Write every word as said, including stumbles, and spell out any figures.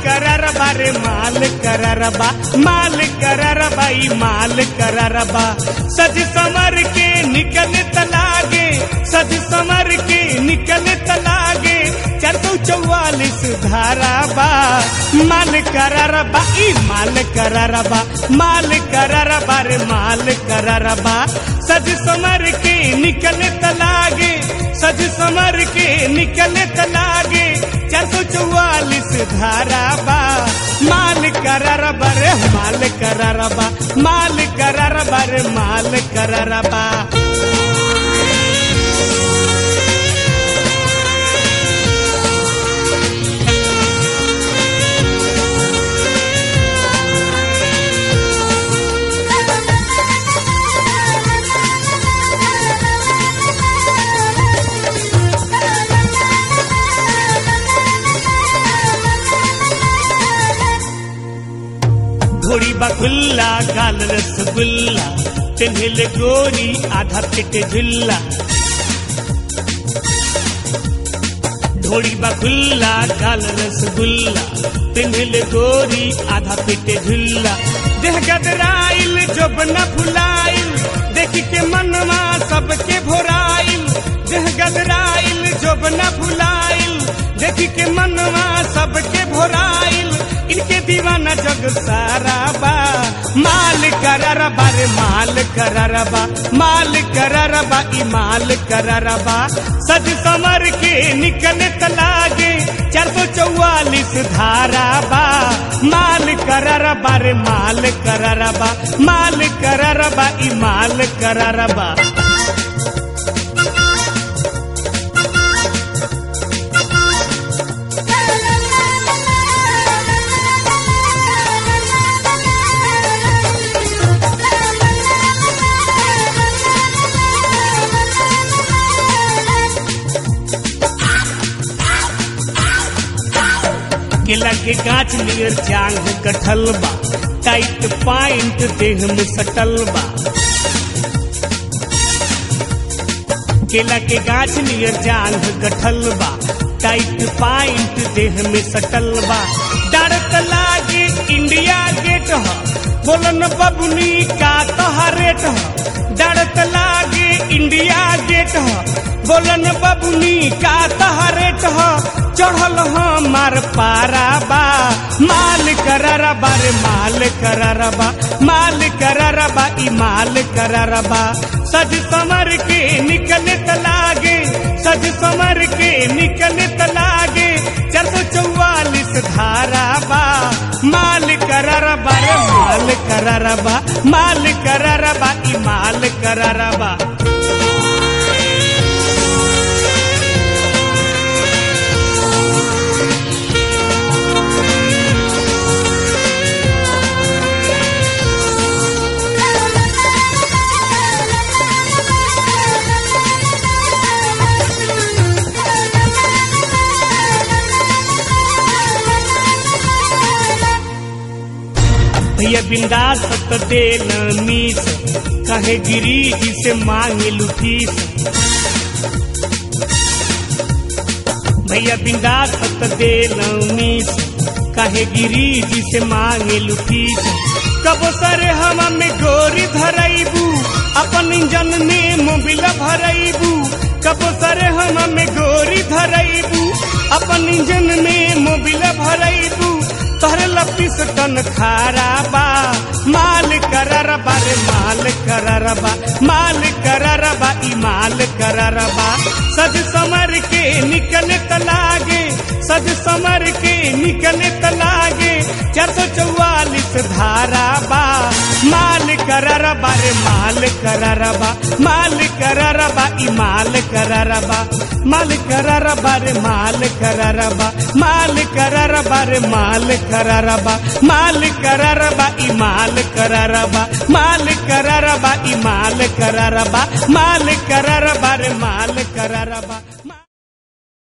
कररबा रे माल कररबा माल कररबा ई माल कररबा सज समर के निकले तलागे सज समर के निकले तलागे चार सौ चौवालीस धाराबा माल कररबा ई माल कररबा माल कररबा रे माल कररबा सज समर के निकले तलागे सज समर के निकले तलागे चार सौ चौवालीस धाराबा माल कररबा रे माल कररबा माल कररबा रे माल कररबा घोड़ी बखुल्ला गाल रसगुल्ला तिन्हिल गोरी आधा पेट झुल्ला घोड़ी बखुल्ला गाल रसगुल्ला तिन्हिल गोरी आधा पेट झुल्ला देह गदराइल जब न फुलाइल देखी के मनवा सबके भोराइल देह गदराइल जब न फुलाइल देखी के मनवा सबके भोराइल इनके दीवाना जग सारा बा माल कररबा रे माल कररबा माल कररबा ई माल कररबा सज समर के निकले तलागे चार सौ चौवालीस धाराबा माल कररबा रे माल कररबा माल कररबा ई माल कररबा केला के गाछ नियर जांग कटलबा टाइट पाइंट देह में सटलबा केला के गाछ नियर जांग कटलबा टाइट पाइंट देह में सटलबा डरत लागे इंडिया गेट ह बोलन बबुनी का तहरेट ह डरत लागे इंडिया गेट ह बोलन बबुनी का तहरेट ह चढ़ल हमार पाराबा माल कररबा रे माल कररबा माल कररबा ई माल कररबा सज समर के निकले तलागे सज समर के निकले तलागे चार सौ चौवालीस धाराबा माल कररबा रे माल कररबा माल कररबा ई माल कररबा भैया बिंदास तो दे न मीस कहे गिरी जी से मांगे लुफीस भैया बिंदास तो दे न मीस कहे गिरी जी से मांगे लुफीस कबो सरे हम में गोरी धरैबू अपन इंजन में मोबिल भरैबू कबो सरे हम में गोरी धरैबू अपन इंजन में मोबिल भरैबू तोहरे लपीस टन खाराबा माल कररबा रे माल कररबा माल कररबा ई माल कररबा सज समर के निकले तलागे सज समर के निकले तलागे चार सौ चौवालीस धाराबा माल कररबा रे माल कररबा माल कररबा ई माल कररबा माल कररबा रे माल कररबा माल कररबा रे माल कररबा माल कररबा ई माल कररबा माल कररबा ई माल कररबा माल कररबा रे माल कररबा।